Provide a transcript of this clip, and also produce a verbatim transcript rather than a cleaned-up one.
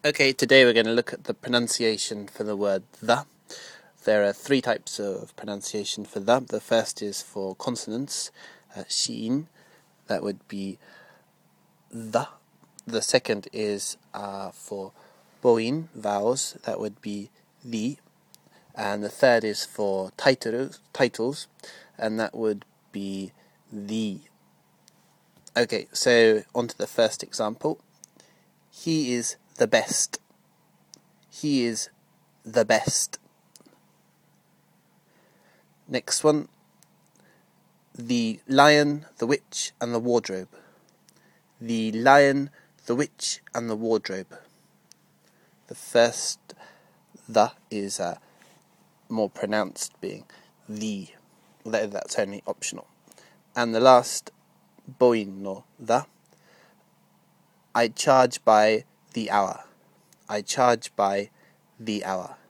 Okay, today we're going to look at the pronunciation for the word the. There are three types of pronunciation for the. The first is for consonants, uh, shiin, that would be the. The second is uh, for boin, vowels, that would be the. And the third is for titles, titles, and that would be the. Okay, so on to the first example. He is the best. He is the best. Next one. The Lion, the Witch, and the Wardrobe. The Lion, the Witch, and the Wardrobe. The first the is uh, more pronounced, being the. That's only optional. And the last, boin, or the. I charge by the hour. I charge by the hour.